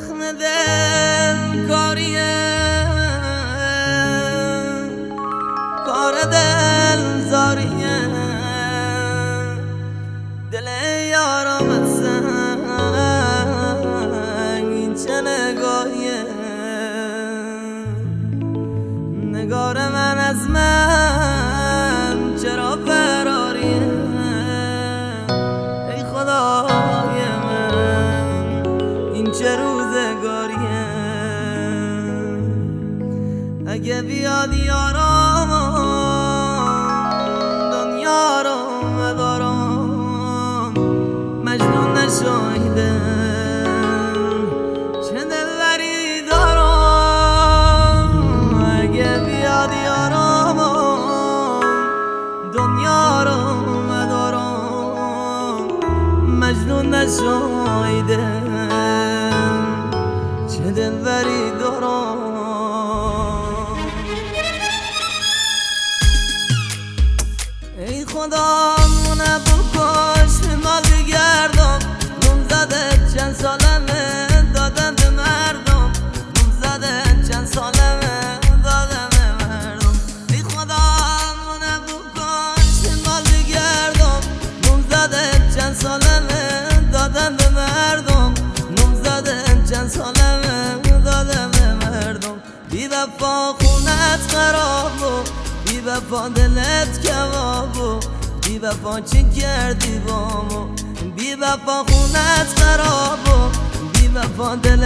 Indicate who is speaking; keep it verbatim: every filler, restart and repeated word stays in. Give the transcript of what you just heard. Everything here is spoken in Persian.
Speaker 1: زخم دل کاریه، کار دل زاریه، دل یارم سنگ این چه نگاهیه. نگار من از من چرا فراریه؟ ای خدای من این چه روزگاریه؟ اگه بیاد یارم دنیا رو مدارم، مجنون نشایدم چه دلبری دارم. اگه بیاد یارم دنیا رو مدارم، مجنون نشایدم چه دلبری دارم. ای خدا مونه بکش مال بگردم، نم زده چند سالمه دادم به مردم، نم زده چند سالمه دادم به مردم. ای خدا مونه بکش مال بگردم، نم زده چند سالمه دادم به مردم، نم زده چند سالمه دادم به مردم. بی وفا خونت خرابو، بی وفا دلت کبابو، بی وفا چه کردی بامو، بی وفا خونت خرابو، بی وفا دلت